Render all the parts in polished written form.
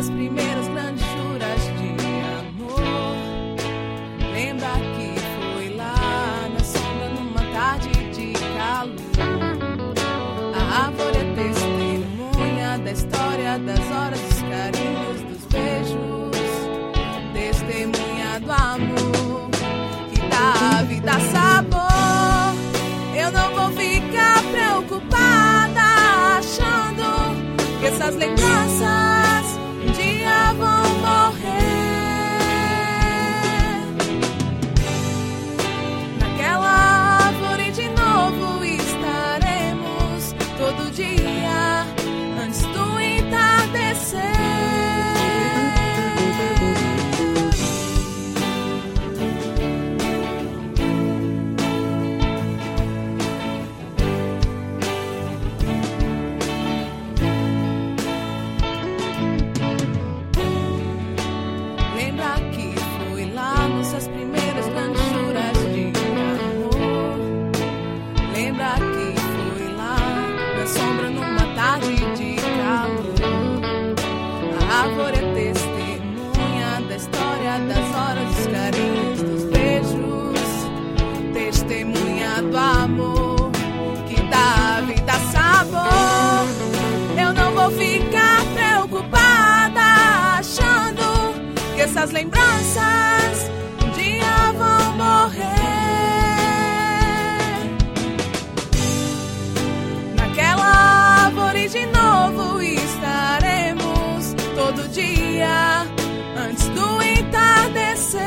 nossas primeiras grandes juras de amor. Lembra que foi lá na sombra numa tarde de calor. A árvore é testemunha da história, das horas, dos carinhos, dos beijos. Testemunha do amor que dá à vida sabor. Eu não vou ficar preocupada achando que essas lembranças um dia vão morrer. Naquela árvore de novo estaremos todo dia antes do entardecer. Lembra que foi lá nossas primeiras grandes juras de amor. Lembra que foi lá na sombra numa tarde de calor. A árvore é testemunha da história, das horas, dos carinhos, dos beijos. Testemunha do amor que dá à vida sabor. Eu não vou ficar preocupada achando que essas lembranças um dia vão morrer. Naquela árvore de novo estaremos todo dia antes do entardecer.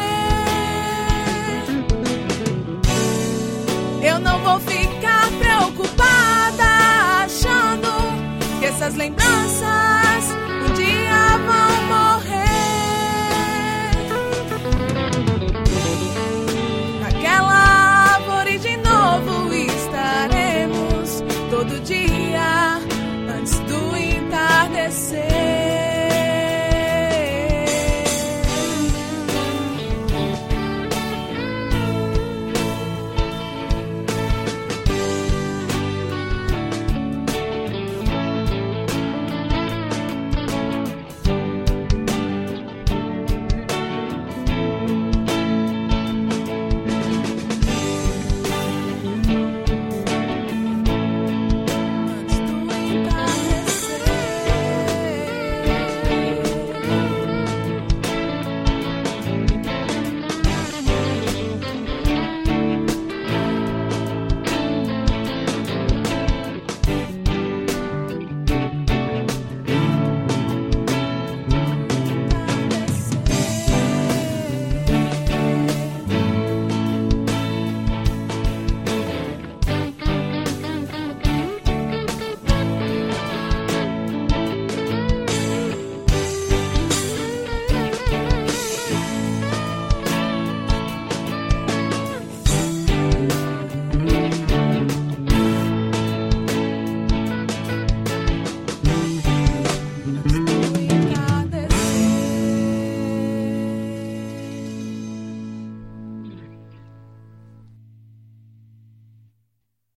Eu não vou ficar preocupada achando que essas lembranças